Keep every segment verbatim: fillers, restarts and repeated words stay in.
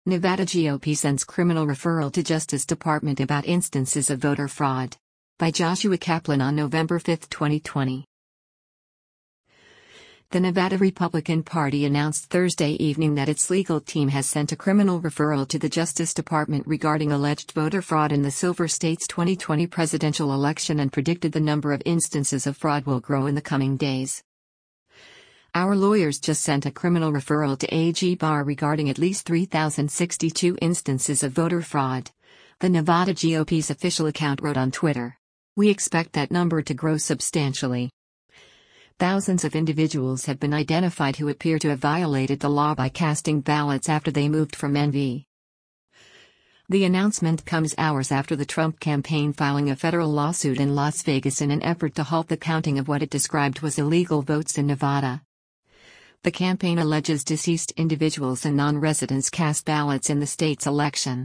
Nevada G O P sends criminal referral to Justice Department about instances of voter fraud. By Joshua Kaplan on November fifth, twenty twenty. The Nevada Republican Party announced Thursday evening that its legal team has sent a criminal referral to the Justice Department regarding alleged voter fraud in the Silver State's twenty twenty presidential election and predicted the number of instances of fraud will grow in the coming days. Our lawyers just sent a criminal referral to A G Barr regarding at least three thousand sixty-two instances of voter fraud, the Nevada G O P's official account wrote on Twitter. We expect that number to grow substantially. Thousands of individuals have been identified who appear to have violated the law by casting ballots after they moved from N V. The announcement comes hours after the Trump campaign filing a federal lawsuit in Las Vegas in an effort to halt the counting of what it described was illegal votes in Nevada. The campaign alleges deceased individuals and non-residents cast ballots in the state's election.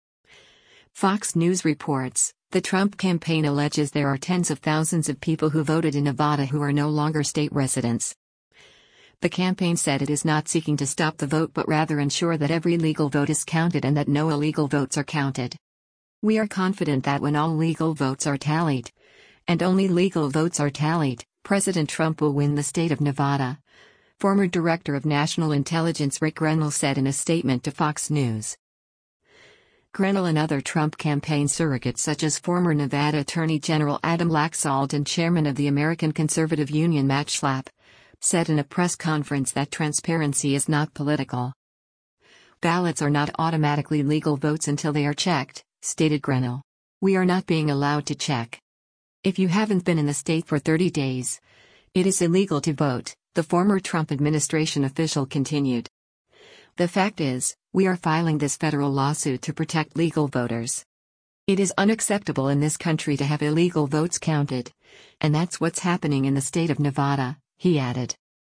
Fox News reports, the Trump campaign alleges there are tens of thousands of people who voted in Nevada who are no longer state residents. The campaign said it is not seeking to stop the vote but rather ensure that every legal vote is counted and that no illegal votes are counted. We are confident that when all legal votes are tallied, and only legal votes are tallied, President Trump will win the state of Nevada. Former Director of National Intelligence Rick Grenell said in a statement to Fox News. Grenell and other Trump campaign surrogates such as former Nevada Attorney General Adam Laxalt and Chairman of the American Conservative Union Matt Schlapp, said in a press conference that transparency is not political. Ballots are not automatically legal votes until they are checked, stated Grenell. We are not being allowed to check. If you haven't been in the state for thirty days, it is illegal to vote, the former Trump administration official continued. The fact is, we are filing this federal lawsuit to protect legal voters. It is unacceptable in this country to have illegal votes counted, and that's what's happening in the state of Nevada, he added.